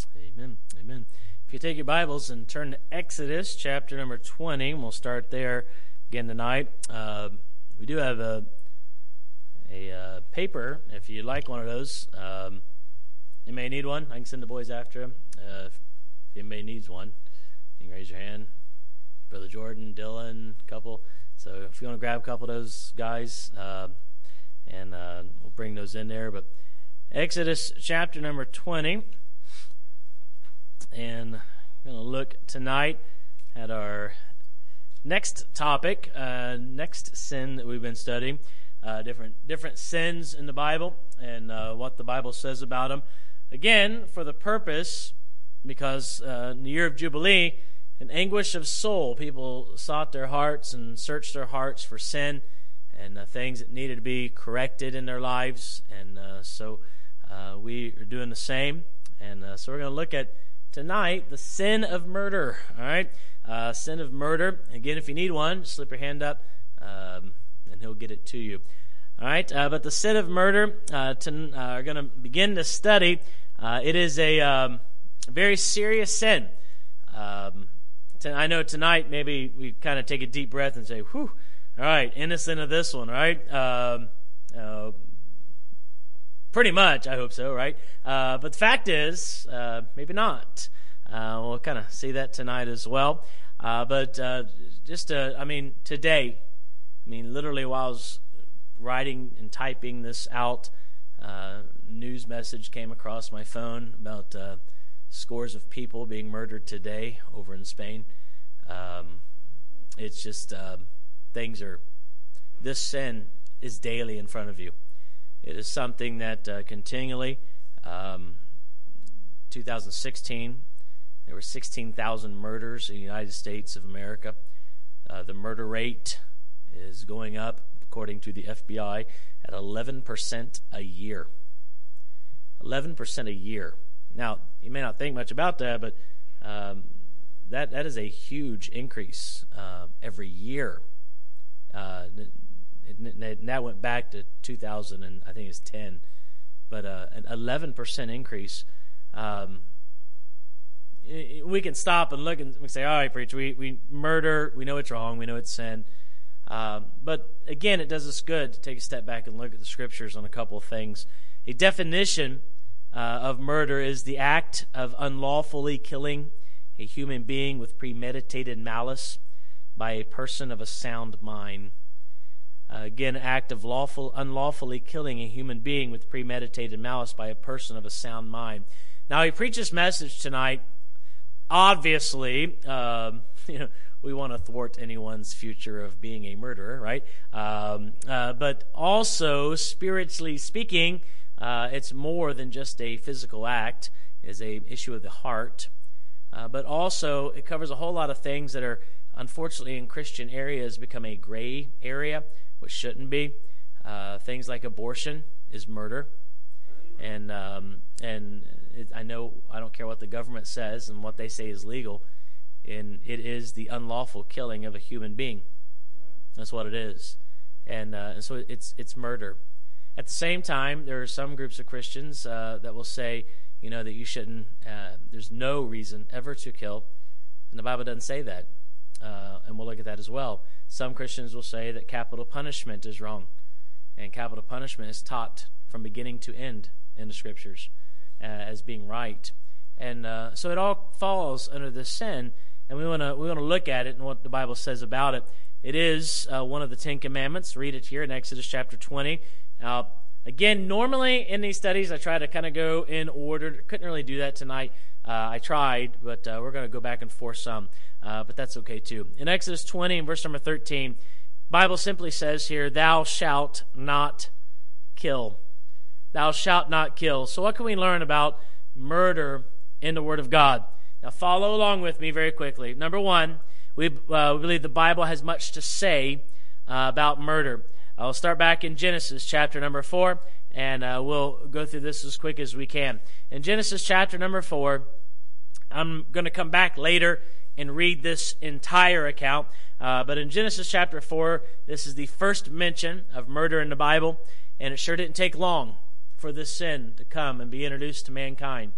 Amen. Amen. If you take your Bibles and turn to Exodus chapter number 20, and we'll start there again tonight. We do have a paper, if you'd like one of those. You may need one. I can send the boys after them. If anybody needs one, you can raise your hand. Brother Jordan, Dylan, a couple. So if you want to grab a couple of those guys, and we'll bring those in there. But Exodus chapter number 20. And I'm going to look tonight at our next topic, next sin that we've been studying, different sins in the Bible and what the Bible says about them. Again, for the purpose, because in the year of Jubilee, in anguish of soul, people sought their hearts and searched their hearts for sin and things that needed to be corrected in their lives. And so we are doing the same. And so we're going to look at tonight, the sin of murder. All right, sin of murder. Again, if you need one, just slip your hand up, and he'll get it to you. All right, but the sin of murder, are going to begin to study. It is a very serious sin. I know tonight maybe we kind of take a deep breath and say, "Whew, all right, innocent of this one." All right. Pretty much, I hope so, right? But the fact is, maybe not. We'll kind of see that tonight as well. But today, literally while I was writing and typing this out, news message came across my phone about scores of people being murdered today over in Spain. It's just, this sin is daily in front of you. It is something that continually, 2016, there were 16,000 murders in the United States of America. The murder rate is going up, according to the FBI, at 11% a year. 11% a year. Now, you may not think much about that, but that is a huge increase every year. And that went back to 2000, and I think it's 10, but an 11% increase. We can stop and look and we say, "All right, preacher, we murder. We know it's wrong. We know it's sin." But again, it does us good to take a step back and look at the scriptures on a couple of things. A definition of murder is the act of unlawfully killing a human being with premeditated malice by a person of a sound mind. Again, act of unlawfully killing a human being with premeditated malice by a person of a sound mind. Now, we preach this message tonight. Obviously, we want to thwart anyone's future of being a murderer, right? But also, spiritually speaking, it's more than just a physical act. It is an issue of the heart. But also, it covers a whole lot of things that are, unfortunately, in Christian areas, become a gray area, which shouldn't be. Things like abortion is murder, and I know I don't care what the government says and what they say is legal, and it is the unlawful killing of a human being. That's what it is, and so it's murder. At the same time, there are some groups of Christians that will say, that you shouldn't. There's no reason ever to kill, and the Bible doesn't say that. And we'll look at that as well. Some Christians will say that capital punishment is wrong, and capital punishment is taught from beginning to end in the Scriptures as being right. And so it all falls under this sin, and we want to look at it and what the Bible says about it. It is one of the Ten Commandments. Read it here in Exodus chapter 20. Again, normally in these studies, I try to kind of go in order. Couldn't really do that tonight. I tried, but we're going to go back and forth some. But that's okay too. In Exodus 20 and verse number 13, the Bible simply says here, "Thou shalt not kill." Thou shalt not kill. So what can we learn about murder in the Word of God? Now follow along with me very quickly. Number one, we believe the Bible has much to say about murder. I'll start back in Genesis chapter number 4, and we'll go through this as quick as we can. In Genesis chapter number 4, I'm going to come back later and read this entire account. But in Genesis chapter 4, this is the first mention of murder in the Bible, and it sure didn't take long for this sin to come and be introduced to mankind.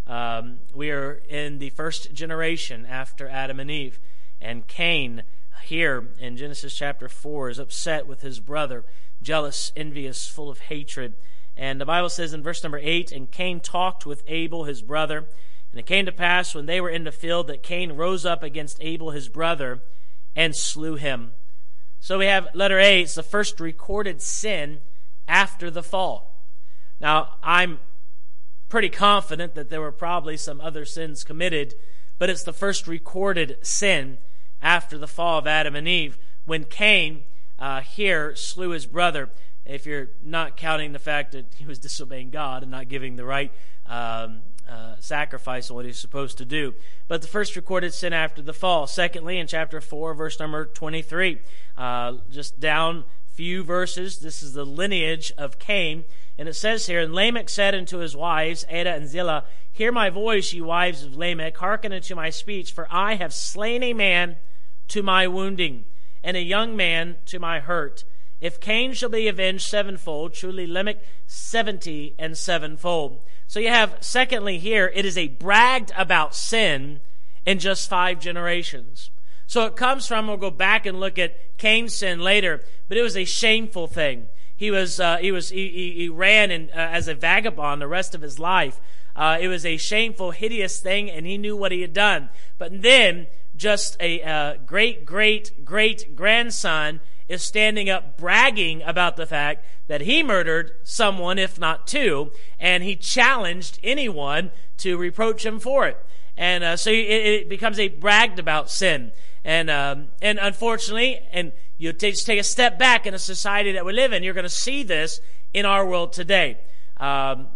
We are in the first generation after Adam and Eve. And Cain, here in Genesis chapter 4, is upset with his brother, jealous, envious, full of hatred. And the Bible says in verse number 8, and Cain talked with Abel his brother. And it came to pass when they were in the field that Cain rose up against Abel his brother and slew him. So we have letter A, it's the first recorded sin after the fall. Now, I'm pretty confident that there were probably some other sins committed, but it's the first recorded sin after the fall of Adam and Eve, when Cain here slew his brother. If you're not counting the fact that he was disobeying God and not giving the right sacrifice on what he's supposed to do. But the first recorded sin after the fall. Secondly, in chapter 4, verse number 23, just down few verses, this is the lineage of Cain. And it says here, and Lamech said unto his wives, Adah and Zillah, hear my voice, ye wives of Lamech, hearken unto my speech, for I have slain a man to my wounding, and a young man to my hurt. If Cain shall be avenged sevenfold, truly Lamech 70 and sevenfold. So you have, secondly here, it is a bragged about sin in just 5 generations. So it comes from, we'll go back and look at Cain's sin later, but it was a shameful thing. He ran as a vagabond the rest of his life. It was a shameful, hideous thing, and he knew what he had done. But then, just a great-great-great-grandson is standing up bragging about the fact that he murdered someone, if not 2, and he challenged anyone to reproach him for it. And so it becomes a bragged about sin. And unfortunately, and you just take a step back in a society that we live in, you're going to see this in our world today. A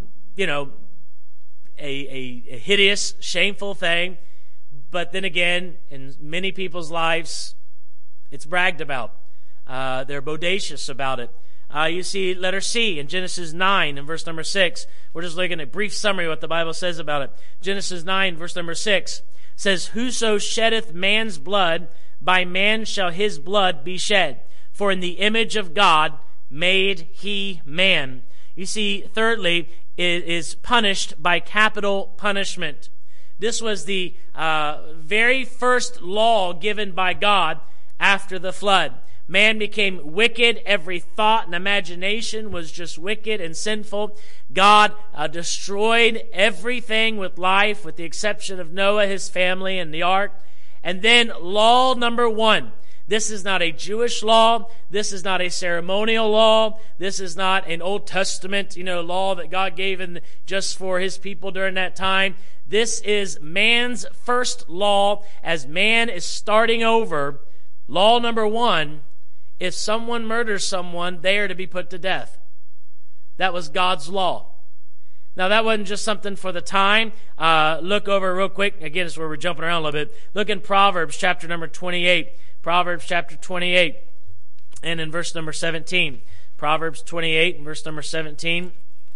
hideous, shameful thing. But then again, in many people's lives, it's bragged about. They're bodacious about it. You see letter C in Genesis 9 and verse number 6. We're just looking at a brief summary of what the Bible says about it. Genesis 9 verse number 6 says, whoso sheddeth man's blood, by man shall his blood be shed. For in the image of God made he man. You see, thirdly, it is punished by capital punishment. This was the very first law given by God after the flood. Man became wicked. Every thought and imagination was just wicked and sinful. God destroyed everything with life, with the exception of Noah, his family, and the ark. And then law number 1. This is not a Jewish law. This is not a ceremonial law. This is not an Old Testament, law that God gave just for his people during that time. This is man's first law as man is starting over. Law number 1, if someone murders someone, they are to be put to death. That was God's law. Now, that wasn't just something for the time. Look over real quick. Again, this is where we're jumping around a little bit. Look in Proverbs chapter number 28. Proverbs chapter 28 and in verse number 17. Proverbs 28 and verse number 17.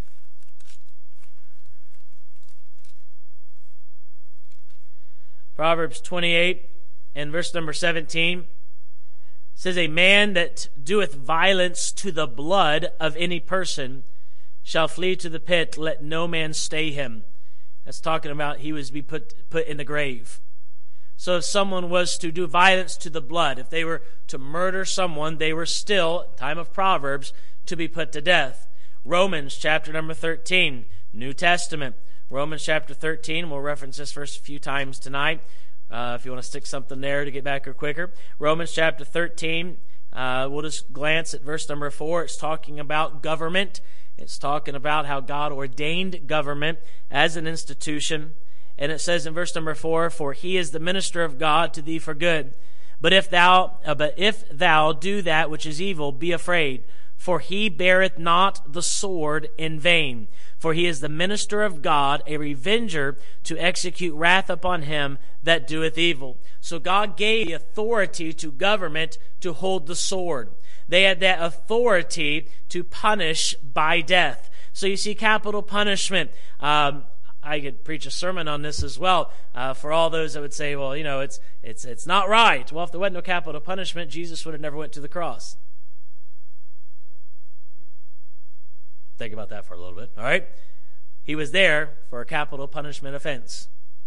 Proverbs 28 and verse number 17 says, a man that doeth violence to the blood of any person shall flee to the pit, let no man stay him. That's talking about he was to be put in the grave. So if someone was to do violence to the blood, if they were to murder someone, they were still, time of Proverbs, to be put to death. Romans chapter number 13, New Testament. Romans chapter 13, we'll reference this verse a few times tonight. If you want to stick something there to get back here quicker. Romans chapter 13, we'll just glance at verse number 4. It's talking about government. It's talking about how God ordained government as an institution. And it says in verse number 4, for he is the minister of God to thee for good. But if thou do that which is evil, be afraid. For he beareth not the sword in vain. For he is the minister of God, a revenger to execute wrath upon him that doeth evil. So God gave the authority to government to hold the sword. They had that authority to punish by death. So you see capital punishment. I could preach a sermon on this as well for all those that would say, well, it's not right. Well, if there wasn't no capital punishment, Jesus would have never went to the cross. Think about that for a little bit, all right? He was there for a capital punishment offense.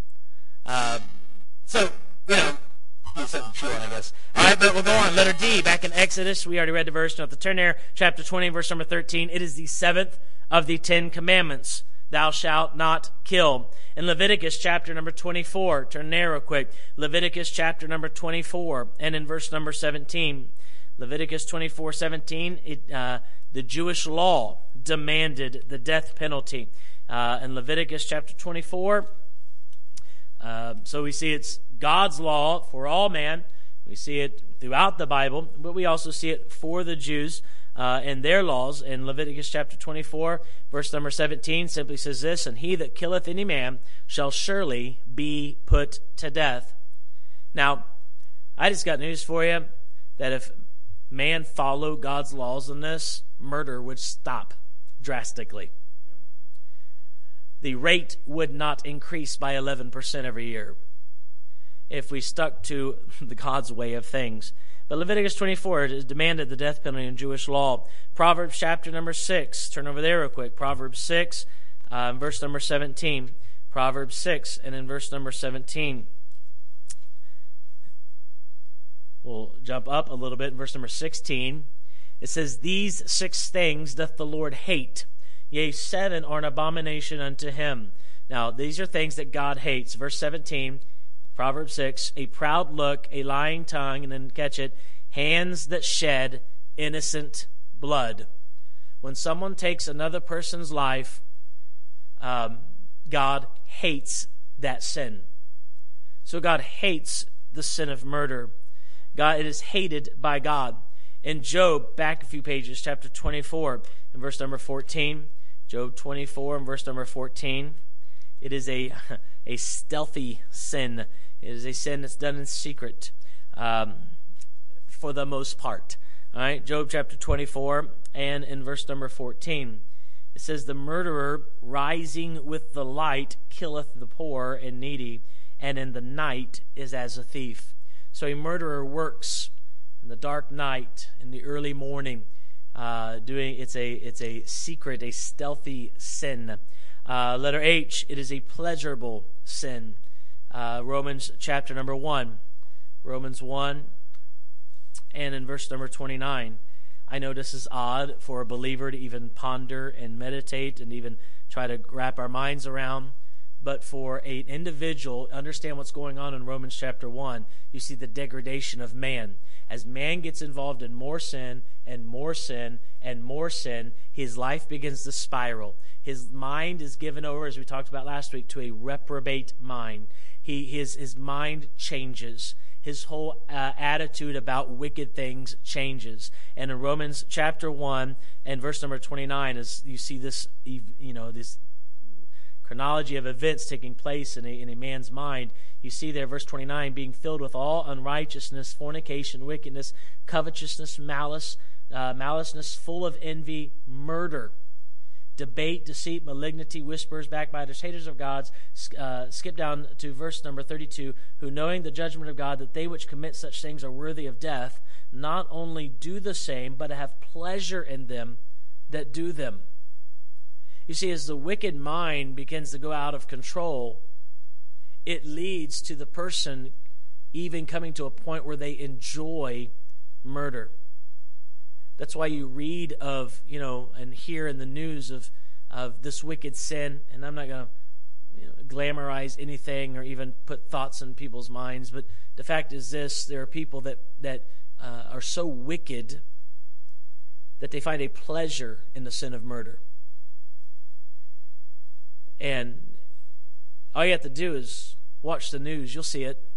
So, you know, he's something true on, I guess. All right, but we'll go on. Letter D, back in Exodus. We already read the verse. Don't have to turn there. Chapter 20, verse number 13. It is the 7th of the 10 commandments. Thou shalt not kill. In Leviticus chapter number 24, turn there real quick. Leviticus chapter number 24, and in verse number 17. Leviticus 24:17, the Jewish law demanded the death penalty. In Leviticus chapter 24, so we see it's God's law for all man. We see it throughout the Bible, but we also see it for the Jews and their laws. In Leviticus chapter 24, verse number 17, simply says this, and he that killeth any man shall surely be put to death. Now, I just got news for you, that if man followed God's laws in this, murder would stop drastically. The rate would not increase by 11% every year if we stuck to the God's way of things. But Leviticus 24 demanded the death penalty in Jewish law. Proverbs chapter number 6. Turn over there real quick. Proverbs 6, verse number 17. Proverbs 6 and in verse number 17. We'll jump up a little bit in verse number 16. It says, these 6 things doth the Lord hate. Yea, 7 are an abomination unto him. Now, these are things that God hates. Verse 17, Proverbs 6, a proud look, a lying tongue, and then catch it, hands that shed innocent blood. When someone takes another person's life, God hates that sin. So God hates the sin of murder. It is hated by God. In Job, back a few pages, chapter 24, in verse number 14, Job 24 and verse number 14, it is a stealthy sin. It is a sin that's done in secret for the most part. All right, Job chapter 24 and in verse number 14, it says, the murderer rising with the light killeth the poor and needy, and in the night is as a thief. So a murderer works in the dark night, in the early morning, it's a secret, a stealthy sin. Letter H, it is a pleasurable sin. Romans chapter number 1, Romans 1, and in verse number 29. I know this is odd for a believer to even ponder and meditate and even try to wrap our minds around. But for an individual, understand what's going on in Romans chapter 1. You see the degradation of man. As man gets involved in more sin and more sin and more sin, his life begins to spiral. His mind is given over, as we talked about last week, to a reprobate mind. His mind changes. His whole attitude about wicked things changes. And in Romans chapter 1 and verse number 29, as you see this, this chronology of events taking place in a man's mind, you see there, verse 29, being filled with all unrighteousness, fornication, wickedness, covetousness, maliceness, full of envy, murder, debate, deceit, malignity, whispers, backbiters, haters of God. Skip down to verse number 32, who knowing the judgment of God, that they which commit such things are worthy of death, not only do the same, but have pleasure in them that do them. You see, as the wicked mind begins to go out of control, it leads to the person even coming to a point where they enjoy murder. That's why you read of, and hear in the news of this wicked sin, and I'm not going to glamorize anything or even put thoughts in people's minds, but the fact is this: there are people that are so wicked that they find a pleasure in the sin of murder. And all you have to do is watch the news. You'll see it.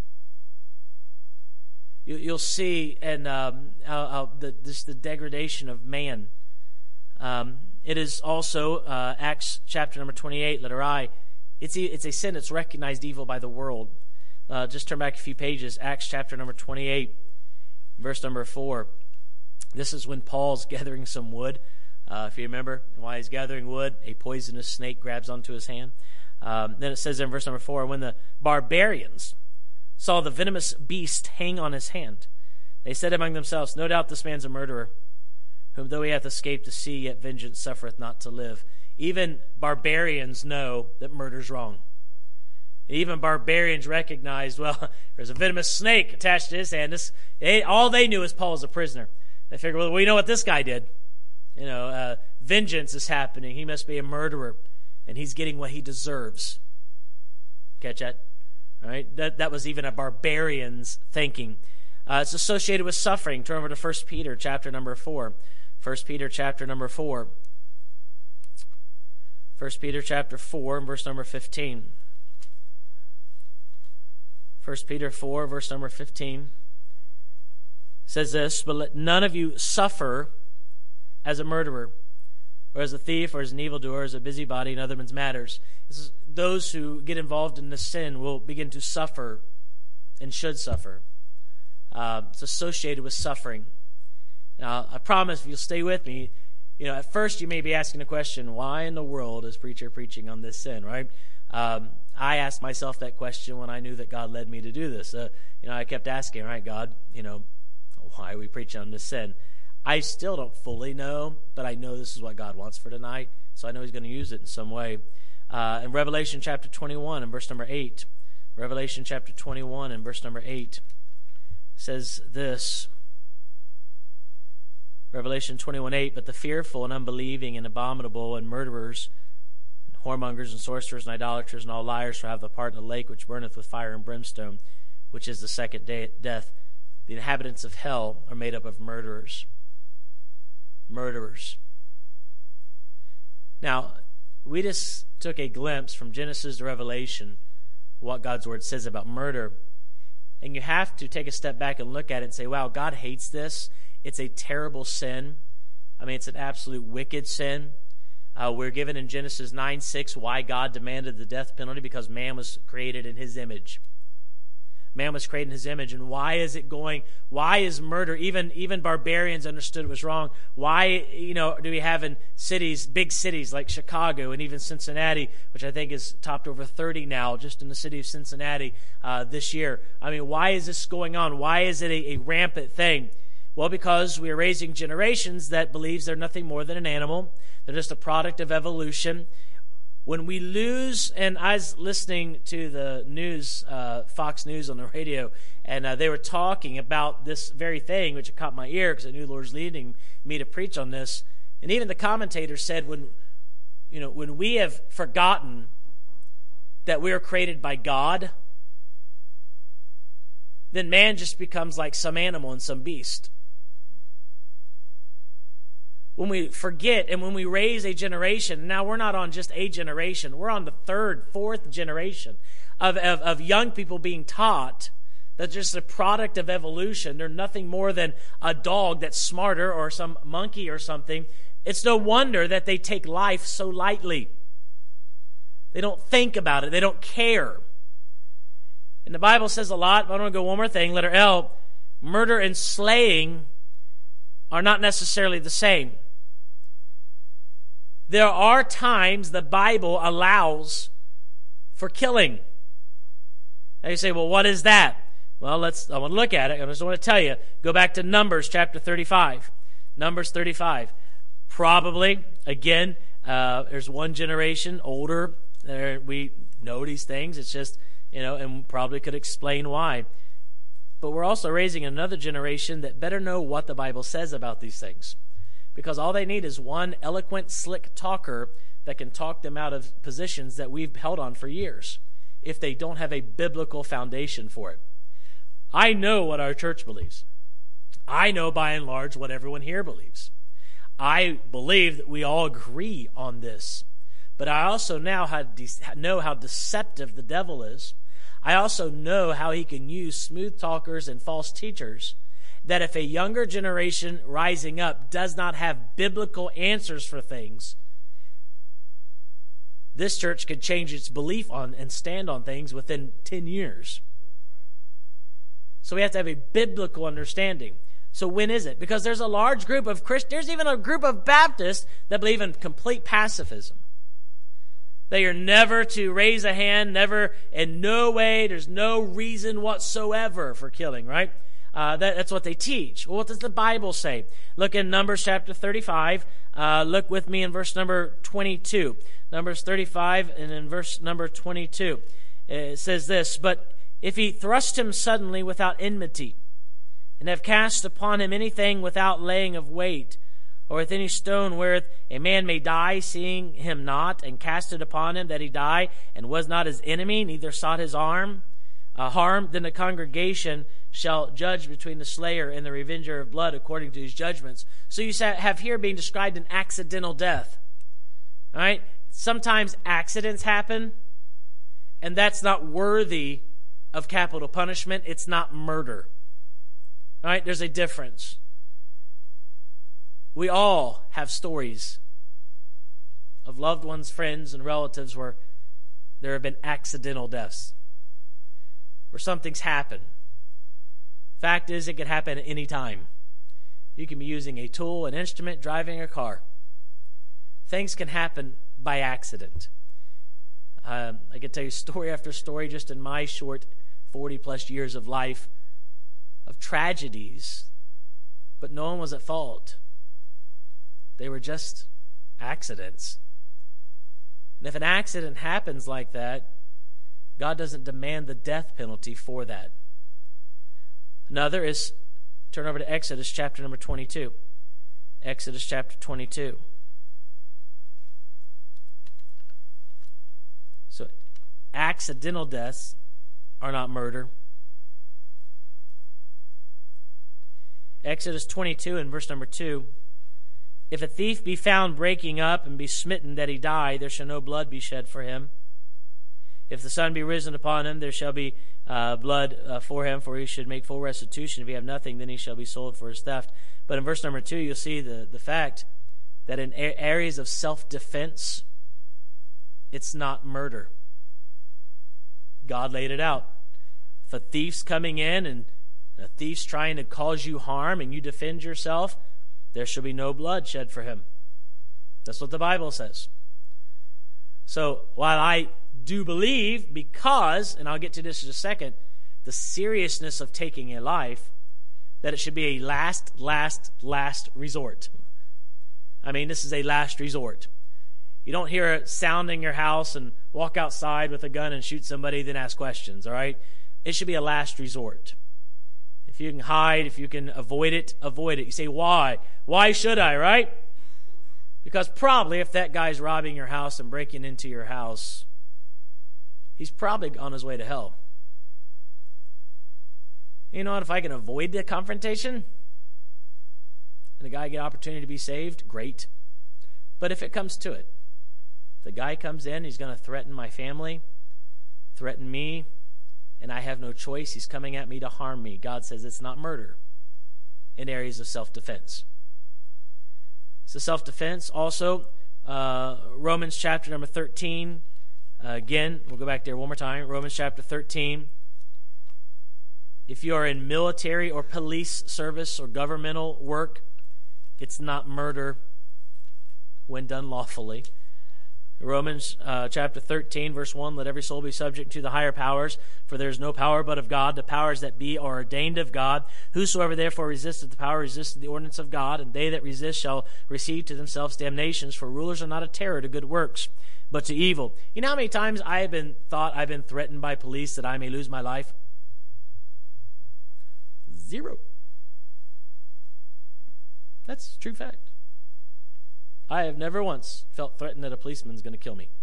You'll see the degradation of man. It is also Acts chapter number 28, letter I. It's a sin that's recognized evil by the world. Just turn back a few pages. Acts chapter number 28, verse number 4. This is when Paul's gathering some wood. If you remember, while he's gathering wood, a poisonous snake grabs onto his hand. Then it says in verse number 4, when the barbarians saw the venomous beast hang on his hand, they said among themselves, no doubt this man's a murderer, whom though he hath escaped the sea, yet vengeance suffereth not to live. even barbarians know that murder's wrong. And even barbarians recognized, well, there's a venomous snake attached to his hand. All they knew is Paul was a prisoner. They figured, well, we know what this guy did. Vengeance is happening. He must be a murderer, and he's getting what he deserves. Catch that? All right? That was even a barbarian's thinking. It's associated with suffering. Turn over to 1 Peter chapter number 4. 1 Peter chapter number 4. 1 Peter chapter 4 and verse number 15. 1 Peter 4, verse number 15 says this, "But let none of you suffer as a murderer, or as a thief, or as an evildoer, as a busybody in other men's matters." Those who get involved in this sin will begin to suffer and should suffer. It's associated with suffering. Now, I promise if you'll stay with me, at first you may be asking the question, why in the world is preacher preaching on this sin, right? I asked myself that question when I knew that God led me to do this. I kept asking, all right, God, why are we preaching on this sin? I still don't fully know, but I know this is what God wants for tonight, so I know he's going to use it in some way. In Revelation chapter 21 and verse number 8, Revelation chapter 21 and verse number 8 says this, Revelation 21:8, "But the fearful and unbelieving and abominable and murderers, and whoremongers and sorcerers and idolaters and all liars shall have the part in the lake which burneth with fire and brimstone, which is the second death. The inhabitants of hell are made up of murderers." Murderers. Now, we just took a glimpse from Genesis to Revelation what God's word says about murder. And you have to take a step back and look at it and say, wow, God hates this. It's a terrible sin. It's an absolute wicked sin. We're given in Genesis 9:6 why God demanded the death penalty, because man was created in his image. Man was created in his image. And why is murder, even barbarians understood it was wrong. Why, do we have in cities, big cities like Chicago and even Cincinnati, which I think is topped over 30 now, just in the city of Cincinnati this year. Why is this going on? Why is it a rampant thing? Well, because we are raising generations that believes they're nothing more than an animal. They're just a product of evolution. When we lose, and I was listening to the news, Fox News on the radio, and they were talking about this very thing, which caught my ear because I knew the Lord was leading me to preach on this. And even the commentator said, when we have forgotten that we are created by God, then man just becomes like some animal and some beast. When we forget and when we raise a generation, now we're not on just a generation, we're on the third, fourth generation of young people being taught that just a product of evolution. They're nothing more than a dog that's smarter or some monkey or something. It's no wonder that they take life so lightly. They don't think about it. They don't care. And the Bible says a lot, but I want to go one more thing, letter L. Murder and slaying are not necessarily the same. There are times the Bible allows for killing. Now you say, well, what is that? Well, I want to look at it. I just want to tell you. Go back to Numbers chapter 35. Numbers 35. Probably, again, there's one generation older. We know these things. It's just, and probably could explain why. But we're also raising another generation that better know what the Bible says about these things. Because all they need is one eloquent, slick talker that can talk them out of positions that we've held on for years, if they don't have a biblical foundation for it. I know what our church believes. I know by and large what everyone here believes. I believe that we all agree on this. But I also now know how deceptive the devil is. I also know how he can use smooth talkers and false teachers, that if a younger generation rising up does not have biblical answers for things, this church could change its belief on and stand on things within 10 years. So we have to have a biblical understanding. So when is it? Because there's a large group of Christians, there's even a group of Baptists that believe in complete pacifism. That you're never to raise a hand, never, in no way, there's no reason whatsoever for killing, right? That's what they teach. Well, what does the Bible say? Look in Numbers chapter 35. Look with me in verse number 22. Numbers 35 and in verse number 22. It says this, "But if he thrust him suddenly without enmity, and have cast upon him anything without laying of weight, or with any stone wherewith a man may die, seeing him not, and cast it upon him that he die, and was not his enemy, neither sought his harm, then the congregation shall judge between the slayer and the revenger of blood according to his judgments." So you have here being described an accidental death. All right? Sometimes accidents happen, and that's not worthy of capital punishment. It's not murder. All right? There's a difference. We all have stories of loved ones, friends, and relatives where there have been accidental deaths, where something's happened. Fact is, it could happen at any time. You can be using a tool, an instrument, driving a car. Things can happen by accident. I could tell you story after story just in my short 40-plus years of life of tragedies, but no one was at fault. They were just accidents. And if an accident happens like that, God doesn't demand the death penalty for that. Another is, turn over to Exodus chapter number 22. Exodus chapter 22. So, accidental deaths are not murder. Exodus 22 and verse number 2. "If a thief be found breaking up and be smitten that he die, there shall no blood be shed for him. If the sun be risen upon him, there shall be blood for him, for he should make full restitution. If he have nothing, then he shall be sold for his theft." But in verse number 2, you'll see the fact that in areas of self-defense, it's not murder. God laid it out. If a thief's coming in and a thief's trying to cause you harm and you defend yourself, there shall be no blood shed for him. That's what the Bible says. So while I do believe, because, and I'll get to this in a second, the seriousness of taking a life, that it should be a last resort. I mean, this is a last resort. You don't hear a sound in your house and walk outside with a gun and shoot somebody, then ask questions, all right? It should be a last resort. If you can hide, if you can avoid it, avoid it. You say, why? Why should I, right? Because probably if that guy's robbing your house and breaking into your house, he's probably on his way to hell. You know what? If I can avoid the confrontation and the guy get an opportunity to be saved, great. But if it comes to it, the guy comes in, he's going to threaten my family, threaten me, and I have no choice. He's coming at me to harm me. God says it's not murder in areas of self-defense. So self-defense. Also, Romans chapter number 13. Again, we'll go back there one more time. Romans chapter 13. If you are in military or police service or governmental work, it's not murder when done lawfully. Romans chapter 13, verse 1, "Let every soul be subject to the higher powers, for there is no power but of God. The powers that be are ordained of God. Whosoever therefore resisteth the power resisteth the ordinance of God, and they that resist shall receive to themselves damnations, for rulers are not a terror to good works, but to evil." You know how many times I've been threatened by police that I may lose my life? 0. That's a true fact. I have never once felt threatened that a policeman's going to kill me.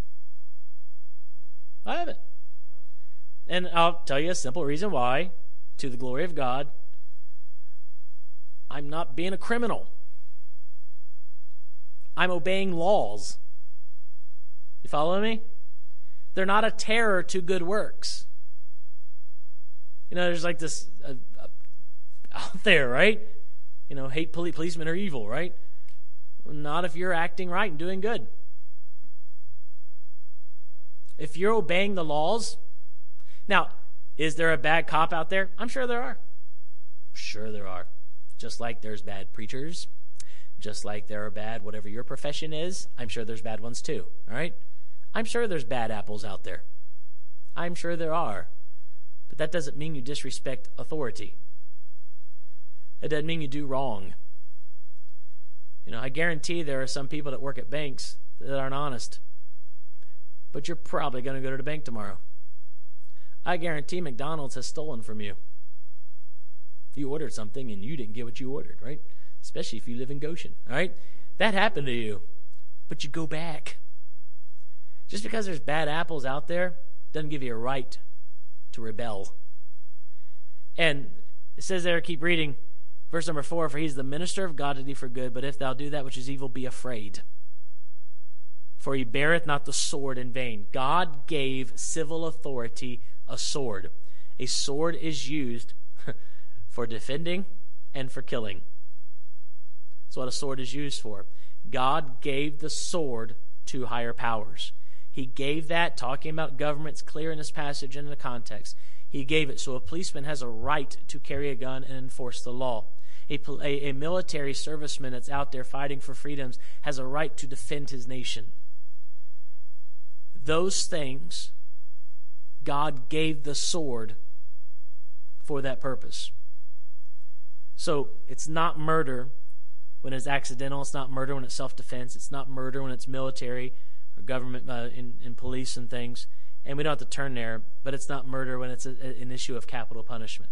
I haven't. And I'll tell you a simple reason why, to the glory of God. I'm not being a criminal. I'm obeying laws. You follow me? They're not a terror to good works. You know, there's like this out there, right? You know, hate policemen are evil, right? Not if you're acting right and doing good. If you're obeying the laws. Now, is there a bad cop out there? I'm sure there are. Sure there are. Just like there's bad preachers. Just like there are bad, whatever your profession is, I'm sure there's bad ones too. All right? I'm sure there's bad apples out there. I'm sure there are. But that doesn't mean you disrespect authority. It doesn't mean you do wrong. I guarantee there are some people that work at banks that aren't honest. But you're probably going to go to the bank tomorrow. I guarantee McDonald's has stolen from you. You ordered something and you didn't get what you ordered, right? Especially if you live in Goshen, all right? That happened to you, but you go back. Just because there's bad apples out there doesn't give you a right to rebel. And it says there, keep reading, verse number 4, for he is the minister of God to thee for good, but if thou do that which is evil, be afraid. For he beareth not the sword in vain. God gave civil authority a sword. A sword is used for defending and for killing. That's what a sword is used for. God gave the sword to higher powers. He gave that, talking about government's clear in this passage and in the context. He gave it so a policeman has a right to carry a gun and enforce the law. A military serviceman that's out there fighting for freedoms has a right to defend his nation. Those things, God gave the sword for that purpose. So it's not murder when it's accidental. It's not murder when it's self-defense. It's not murder when it's military or government in police and things. And we don't have to turn there, but it's not murder when it's an issue of capital punishment.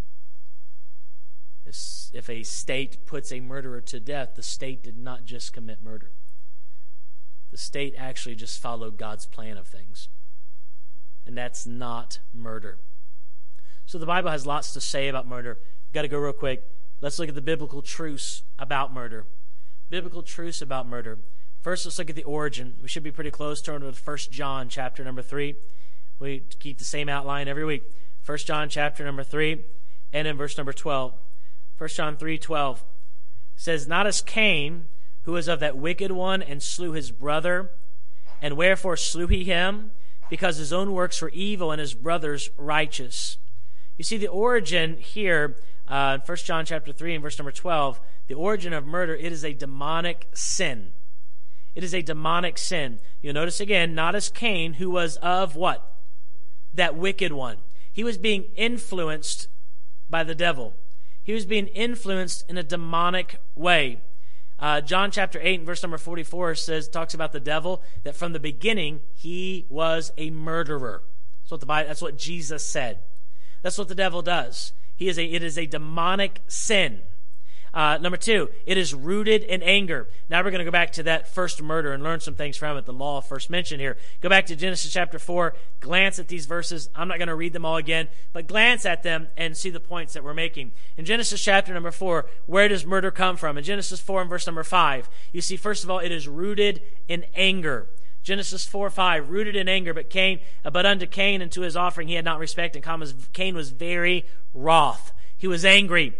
If a state puts a murderer to death, the state did not just commit murder. The state actually just followed God's plan of things. And that's not murder. So the Bible has lots to say about murder. Got to go real quick. Let's look at the biblical truths about murder. Biblical truths about murder. First, let's look at the origin. We should be pretty close. Turn to 1 John chapter number 3. We keep the same outline every week. 1 John chapter number 3 and in verse number 12. 1 John 3:12 says, not as Cain, who was of that wicked one and slew his brother. And wherefore slew he him? Because his own works were evil and his brother's righteous. You see, the origin here, 1 John chapter 3 and verse number 12, the origin of murder, it is a demonic sin. It is a demonic sin. You'll notice again, not as Cain, who was of what? That wicked one. He was being influenced by the devil. He was being influenced in a demonic way. John chapter 8 and verse number 44 talks about the devil, that from the beginning he was a murderer. That's what Jesus said. That's what the devil does. It is a demonic sin. Number 2, it is rooted in anger. Now we're going to go back to that first murder and learn some things from it, the law first mentioned here. Go back to Genesis chapter 4, glance at these verses. I'm not going to read them all again, but glance at them and see the points that we're making. In Genesis chapter number 4, where does murder come from? In Genesis 4 and verse number 5, you see, first of all, it is rooted in anger. Genesis 4:5, rooted in anger, but unto Cain and to his offering he had not respect, and Cain was very wroth. He was angry.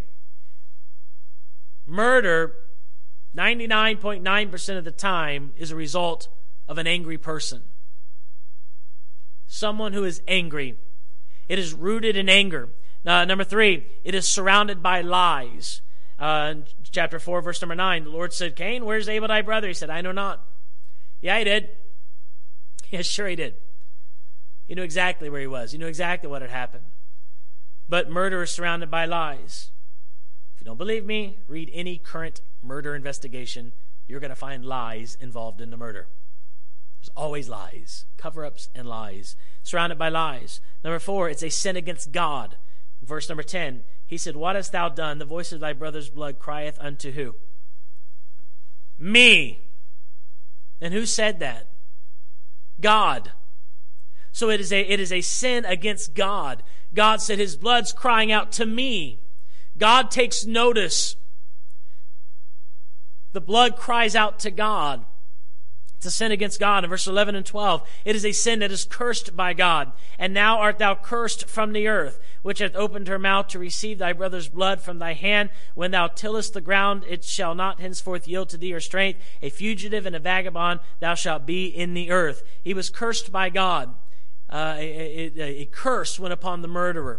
Murder, 99.9% of the time, is a result of an angry person. Someone who is angry. It is rooted in anger. Number 3, it is surrounded by lies. Chapter 4, verse number 9, the Lord said, Cain, where's Abel thy brother? He said, I know not. Yeah, he did. Yes, sure he did. He knew exactly where he was. He knew exactly what had happened. But murder is surrounded by lies. If you don't believe me, read any current murder investigation. You're going to find lies involved in the murder. There's always lies, cover-ups and lies, surrounded by lies. Number 4, it's a sin against God. Verse number 10, he said, what hast thou done? The voice of thy brother's blood crieth unto who? Me. And who said that? God. So it is a sin against God. God said his blood's crying out to me. God takes notice. The blood cries out to God. It's a sin against God. In verse 11 and 12, it is a sin that is cursed by God. And now art thou cursed from the earth, which hath opened her mouth to receive thy brother's blood from thy hand. When thou tillest the ground, it shall not henceforth yield to thee or strength. A fugitive and a vagabond thou shalt be in the earth. He was cursed by God. A curse went upon the murderer.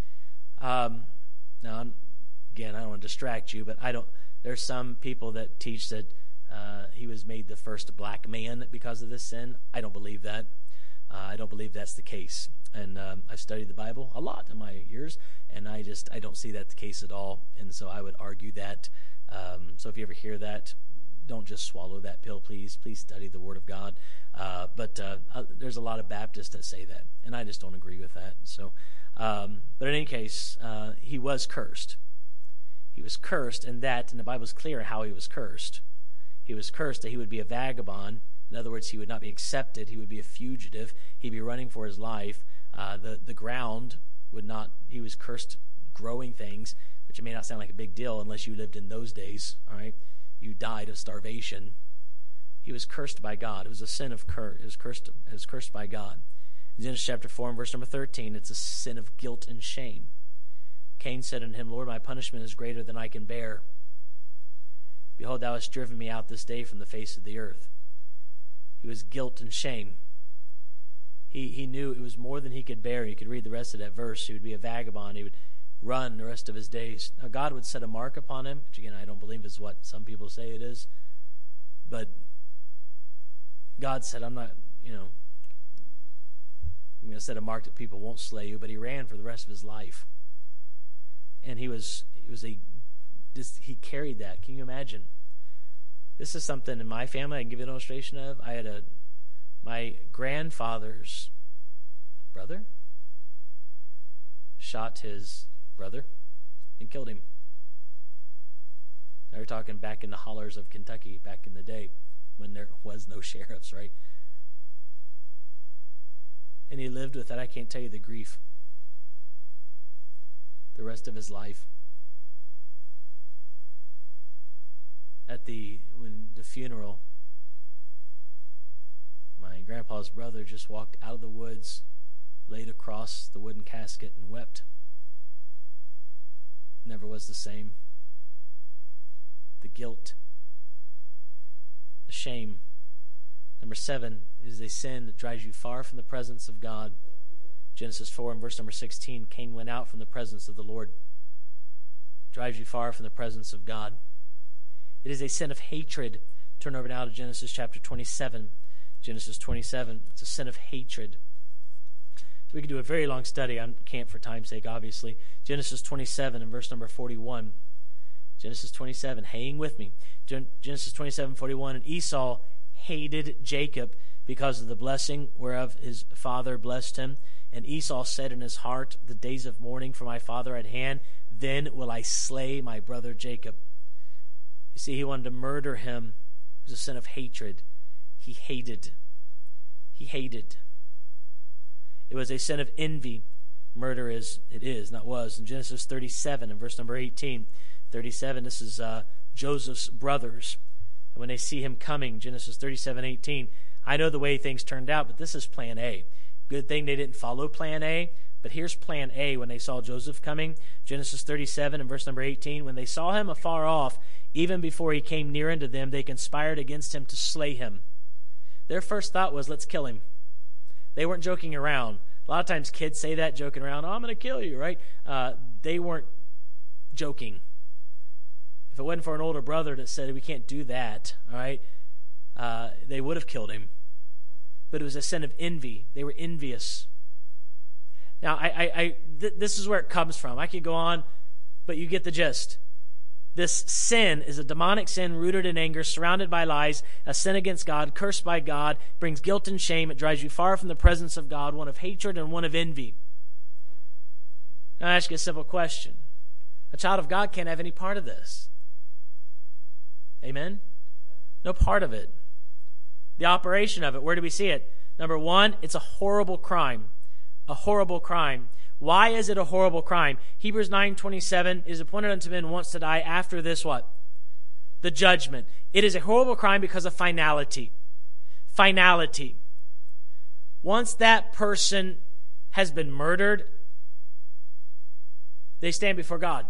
Now, again, I don't want to distract you, but there's some people that teach that he was made the first black man because of this sin. I don't believe that. I don't believe that's the case. And I've studied the Bible a lot in my years, and I don't see that the case at all. And so I would argue that. So if you ever hear that, don't just swallow that pill, please. Please study the Word of God. But there's a lot of Baptists that say that, and I just don't agree with that. So, but in any case, he was cursed. He was cursed, and the Bible's clear how he was cursed. He was cursed that he would be a vagabond. In other words, he would not be accepted. He would be a fugitive. He'd be running for his life. The ground would not. He was cursed growing things, which it may not sound like a big deal unless you lived in those days. All right, you died of starvation. He was cursed by God. It was a sin of curse. It was cursed by God. In Genesis chapter 4 and verse number 13, it's a sin of guilt and shame. Cain said unto him, Lord, my punishment is greater than I can bear. Behold, thou hast driven me out this day from the face of the earth. He was guilt and shame. He knew it was more than he could bear. You could read the rest of that verse. He would be a vagabond. He would run the rest of his days. Now, God would set a mark upon him, which again, I don't believe is what some people say it is. But God said, I'm going to set a mark that people won't slay you. But he ran for the rest of his life. And he carried that. Can you imagine? This is something in my family I can give you an illustration of. I had my grandfather's brother shot his brother and killed him. Now we're talking back in the hollers of Kentucky back in the day when there was no sheriffs, right? And he lived with that. I can't tell you the grief the rest of his life. When the funeral, my grandpa's brother just walked out of the woods, laid across the wooden casket, and wept. Never was the same. The guilt, the shame. Number 7 is a sin that drives you far from the presence of God. Genesis 4 and verse number 16, Cain went out from the presence of the Lord. Drives you far from the presence of God. It is a sin of hatred. Turn over now to Genesis chapter 27. Genesis 27, it's a sin of hatred. We could do a very long study. I can't for time's sake, obviously. Genesis 27 and verse number 41. Genesis 27, hang with me. Genesis 27:41, and Esau hated Jacob because of the blessing whereof his father blessed him. And Esau said in his heart, the days of mourning for my father at hand, then will I slay my brother Jacob. You see, he wanted to murder him. It was a sin of hatred. He hated. It was a sin of envy. Murder not was. In Genesis 37 and verse number 18. 37, this is Joseph's brothers. And when they see him coming, Genesis 37:18, I know the way things turned out, but this is plan A. Good thing they didn't follow plan A, but here's plan A when they saw Joseph coming. Genesis 37 and verse number 18, when they saw him afar off, even before he came near unto them, they conspired against him to slay him. Their first thought was, let's kill him. They weren't joking around. A lot of times kids say that, joking around, I'm going to kill you, right? They weren't joking. If it wasn't for an older brother that said, we can't do that, all right, they would have killed him. But it was a sin of envy. They were envious. Now, this is where it comes from. I could go on, but you get the gist. This sin is a demonic sin rooted in anger, surrounded by lies, a sin against God, cursed by God, brings guilt and shame. It drives you far from the presence of God, one of hatred and one of envy. Now, I ask you a simple question. A child of God can't have any part of this. Amen? No part of it. The operation of it, where do we see it? Number 1, it's a horrible crime. A horrible crime. Why is it a horrible crime? Hebrews 9:27 is appointed unto men once to die. After this, what? The judgment. It is a horrible crime because of finality. Finality. Once that person has been murdered, they stand before God.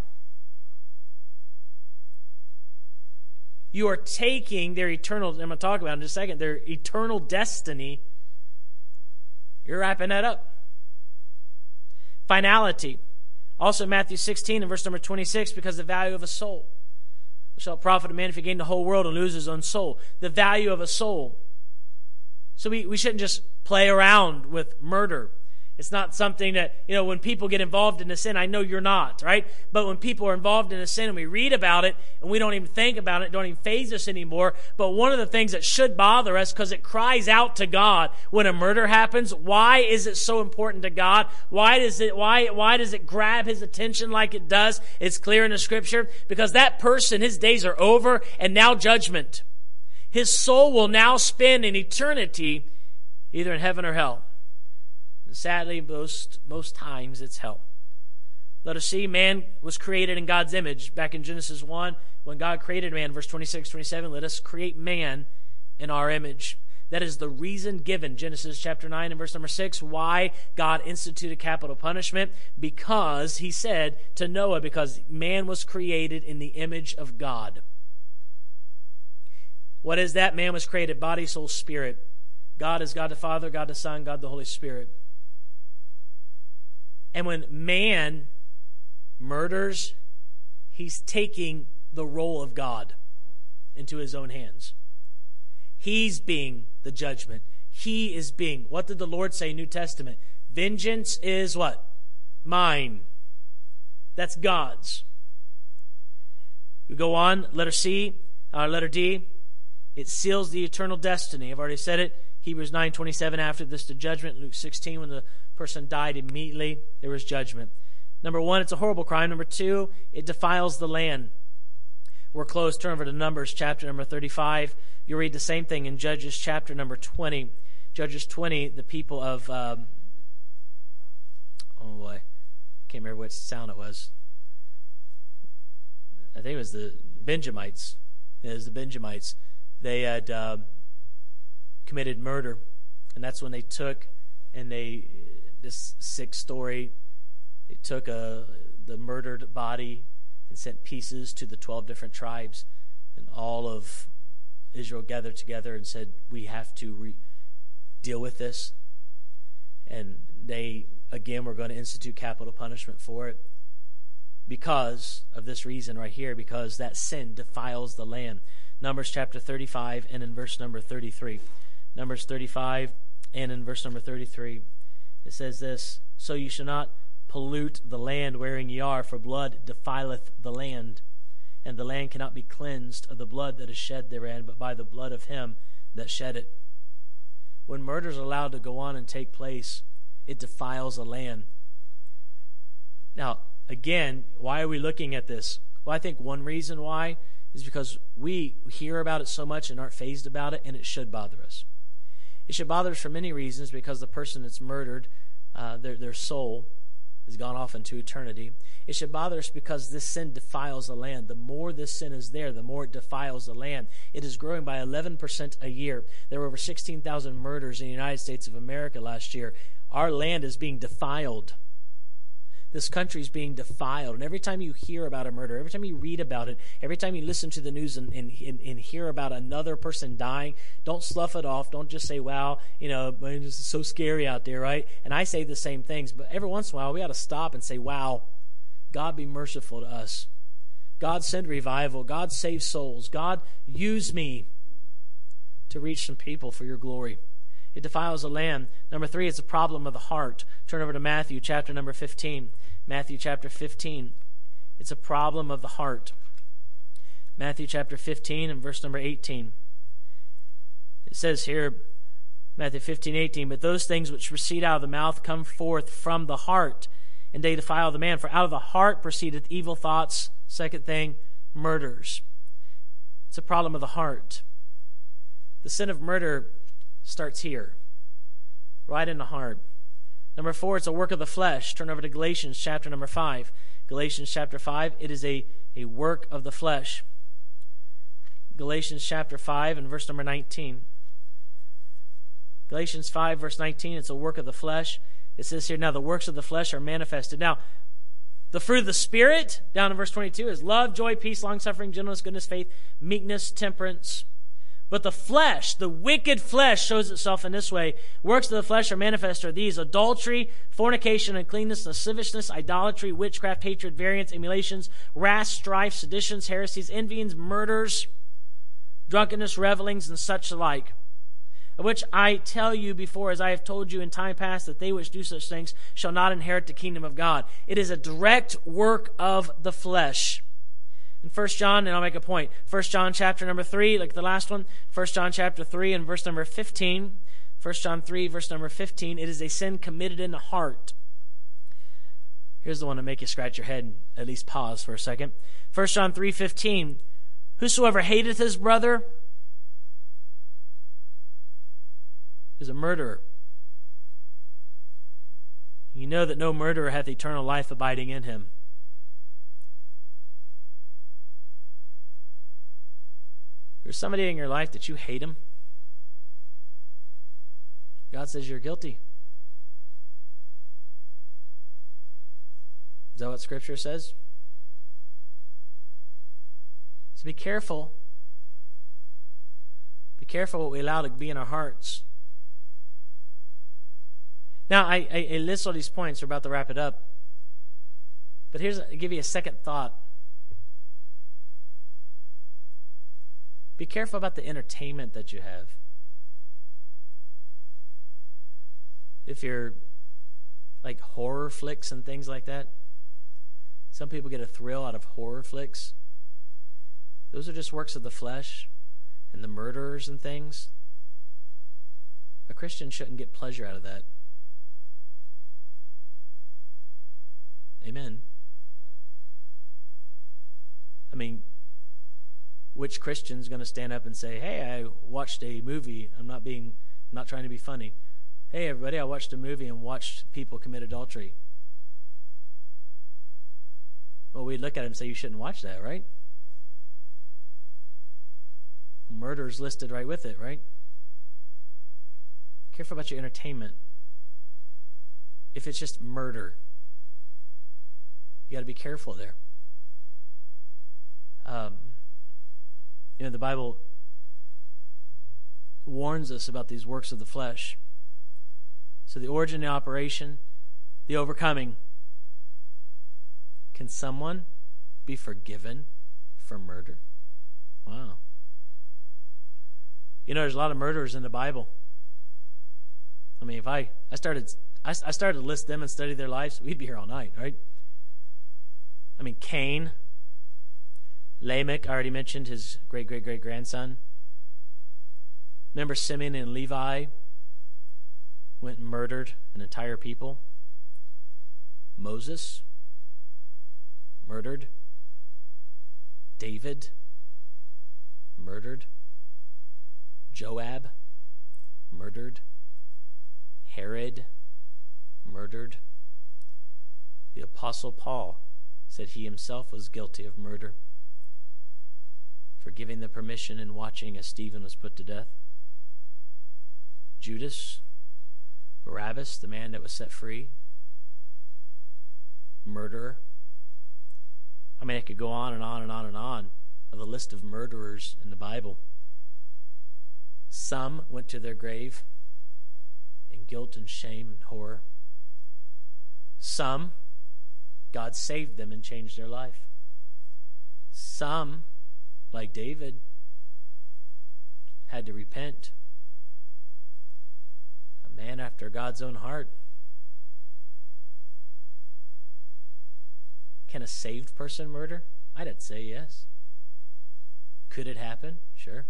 You are taking their eternal, I'm going to talk about it in just a second, their eternal destiny. You're wrapping that up. Finality. Also Matthew 16 and verse number 26, because the value of a soul. What shall it profit a man if he gain the whole world and lose his own soul? The value of a soul. So we shouldn't just play around with murder. It's not something that, when people get involved in a sin, I know you're not, right? But when people are involved in a sin and we read about it and we don't even think about it, don't even faze us anymore. But one of the things that should bother us, because it cries out to God when a murder happens, why is it so important to God? Why does it grab his attention like it does? It's clear in the scripture. Because that person, his days are over, and now judgment. His soul will now spend an eternity either in heaven or hell. And sadly, most times it's hell. Let us see, man was created in God's image. Back in Genesis 1, when God created man, verse 26, 27, let us create man in our image. That is the reason given, Genesis chapter 9 and verse number 6, why God instituted capital punishment. Because he said to Noah, because man was created in the image of God. What is that? Man was created body, soul, spirit. God is God the Father, God the Son, God the Holy Spirit. And when man murders, he's taking the role of God into his own hands. He's being the judgment. He is being, what did the Lord say in New Testament? Vengeance is what? Mine. That's God's. We go on, letter D. It seals the eternal destiny. I've already said it. Hebrews 9:27, after this, the judgment. Luke 16, when the person died immediately, there was judgment. Number 1, it's a horrible crime. Number 2, it defiles the land. We're close. Turn over to Numbers chapter number 35. You'll read the same thing in Judges chapter number 20. Judges 20, the people of, oh boy, can't remember which town it was. I think it was the Benjamites. It was the Benjamites. They had committed murder, and that's when they took, and this sick story, they took the murdered body and sent pieces to the 12 different tribes, and all of Israel gathered together and said, we have to deal with this. And they, again, were going to institute capital punishment for it because of this reason right here, because that sin defiles the land. Numbers chapter 35 and in verse number 33. Numbers 35 and in verse number 33. It says this, so you shall not pollute the land wherein ye are, for blood defileth the land. And the land cannot be cleansed of the blood that is shed therein, but by the blood of him that shed it. When murder is allowed to go on and take place, it defiles the land. Now, again, why are we looking at this? Well, I think one reason why is because we hear about it so much and aren't fazed about it, and it should bother us. It should bother us for many reasons, because the person that's murdered, their soul has gone off into eternity. It should bother us because this sin defiles the land. The more this sin is there, the more it defiles the land. It is growing by 11% a year. There were over 16,000 murders in the United States of America last year. Our land is being defiled. This country is being defiled. And every time you hear about a murder, every time you read about it, every time you listen to the news and hear about another person dying, don't slough it off. Don't just say, wow, it's so scary out there, right? And I say the same things, but every once in a while we ought to stop and say, wow, God be merciful to us. God send revival. God save souls. God use me to reach some people for your glory. It defiles the land. Number 3, it's a problem of the heart. Turn over to Matthew chapter number 15. Matthew chapter 15. It's a problem of the heart. Matthew chapter 15 and verse number 18. It says here, Matthew 15:18, but those things which proceed out of the mouth come forth from the heart, and they defile the man. For out of the heart proceedeth evil thoughts. Second thing, murders. It's a problem of the heart. The sin of murder starts here, right in the heart. Number 4, it's a work of the flesh. Turn over to Galatians chapter number 5. Galatians chapter 5, it is a work of the flesh. Galatians chapter 5 and verse number 19. Galatians 5 verse 19, it's a work of the flesh. It says here, now the works of the flesh are manifested. Now, the fruit of the Spirit, down in verse 22, is love, joy, peace, long-suffering, gentleness, goodness, faith, meekness, temperance. But the flesh, the wicked flesh, shows itself in this way. Works of the flesh are manifest are these: adultery, fornication, uncleanness, lasciviousness, idolatry, witchcraft, hatred, variance, emulations, wrath, strife, seditions, heresies, envyings, murders, drunkenness, revelings, and such like, of which I tell you before, as I have told you in time past, that they which do such things shall not inherit the kingdom of God. It is a direct work of the flesh. In 1 John, and I'll make a point, 1 John chapter number 3, like the last one, 1 John chapter 3 and verse number 15, 1 John 3, verse number 15, it is a sin committed in the heart. Here's the one to make you scratch your head and at least pause for a second. 1 John 3:15, whosoever hateth his brother is a murderer. You know that no murderer hath eternal life abiding in him. There's somebody in your life that you hate him. God says you're guilty. Is that what Scripture says? So be careful. Be careful what we allow to be in our hearts. Now, I list all these points. We're about to wrap it up. But I'll give you a second thought. Be careful about the entertainment that you have. If you're like horror flicks and things like that, some people get a thrill out of horror flicks. Those are just works of the flesh and the murderers and things. A Christian shouldn't get pleasure out of that. Amen. I mean, which Christian's going to stand up and say, hey, I watched a movie. I'm not trying to be funny. Hey, everybody, I watched a movie and watched people commit adultery. Well, we'd look at it and say, you shouldn't watch that, right? Murder's listed right with it, right? Careful about your entertainment. If it's just murder, you got to be careful there. The Bible warns us about these works of the flesh. So the origin, the operation, the overcoming. Can someone be forgiven for murder? Wow. There's a lot of murderers in the Bible. I mean, if I started to list them and study their lives, we'd be here all night, right? I mean, Cain, Lamech, I already mentioned his great-great-great-grandson. Remember Simeon and Levi went and murdered an entire people? Moses, murdered. David, murdered. Joab, murdered. Herod, murdered. The Apostle Paul said he himself was guilty of murder for giving the permission and watching as Stephen was put to death. Judas, Barabbas, the man that was set free, murderer. I mean, I could go on and on and on and on of the list of murderers in the Bible. Some went to their grave in guilt and shame and horror. Some, God saved them and changed their life. Some, like David, had to repent. A man after God's own heart. Can a saved person murder? I'd say yes. Could it happen? Sure.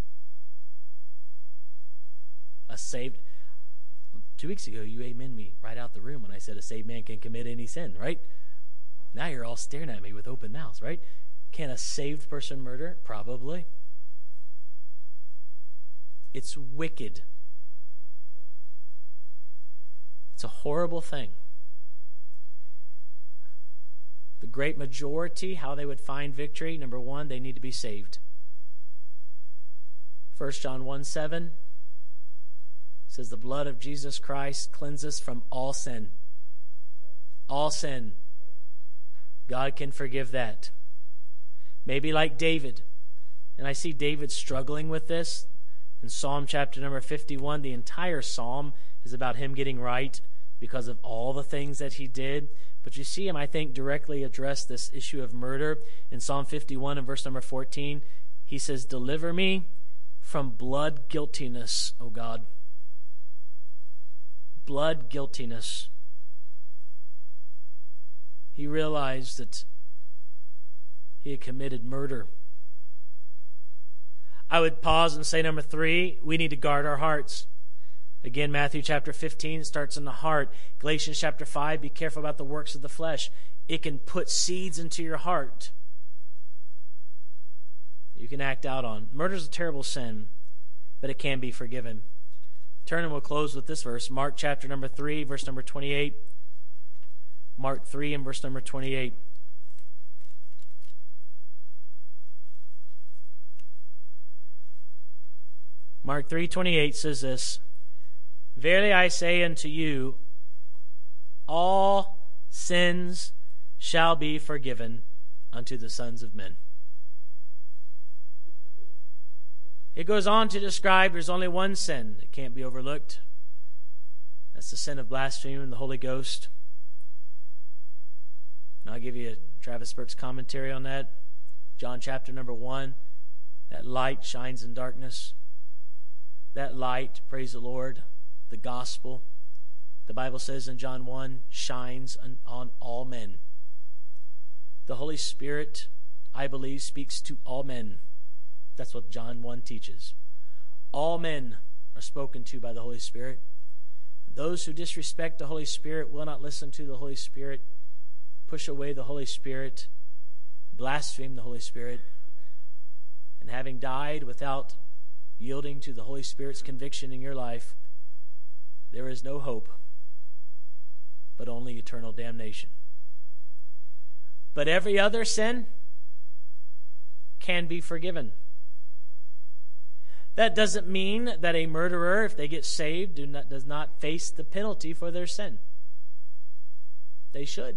A saved... 2 weeks ago, you amen me right out the room when I said a saved man can commit any sin, right? Now you're all staring at me with open mouths, right? Can a saved person murder? Probably. It's wicked. It's a horrible thing. The great majority, how they would find victory, number one, they need to be saved. 1 John 1:7 says the blood of Jesus Christ cleanses from all sin. All sin. God can forgive that. Maybe like David. And I see David struggling with this. In Psalm chapter number 51, the entire psalm is about him getting right because of all the things that he did. But you see him, I think, directly address this issue of murder. In Psalm 51 and verse number 14, he says, "Deliver me from blood guiltiness, O God. Blood guiltiness. He realized that he had committed murder. I would pause and say, number 3, we need to guard our hearts. Again, Matthew chapter 15 starts in the heart. Galatians chapter 5, be careful about the works of the flesh. It can put seeds into your heart that you can act out on. Murder is a terrible sin, but it can be forgiven. Turn and we'll close with this verse. Mark chapter number 3, verse number 28. Mark 3 and verse number 28. Mark 3:28 says this, Verily I say unto you, all sins shall be forgiven unto the sons of men. It goes on to describe there's only one sin that can't be overlooked. That's the sin of blaspheming the Holy Ghost. And I'll give you Travis Burke's commentary on that. John chapter number 1, that light shines in darkness. That light, praise the Lord, the gospel, the Bible says in John 1, shines on all men. The Holy Spirit, I believe, speaks to all men. That's what John 1 teaches. All men are spoken to by the Holy Spirit. Those who disrespect the Holy Spirit will not listen to the Holy Spirit, push away the Holy Spirit, blaspheme the Holy Spirit, and having died without yielding to the Holy Spirit's conviction in your life, there is no hope, but only eternal damnation. But every other sin can be forgiven. That doesn't mean that a murderer, if they get saved, does not face the penalty for their sin. They should.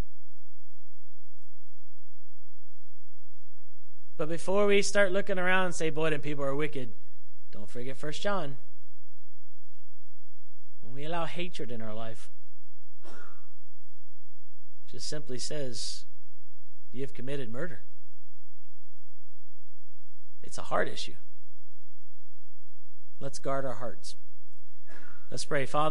But before we start looking around and say, boy, them people are wicked, don't forget 1 John. When we allow hatred in our life, it just simply says, you have committed murder. It's a heart issue. Let's guard our hearts. Let's pray. Father,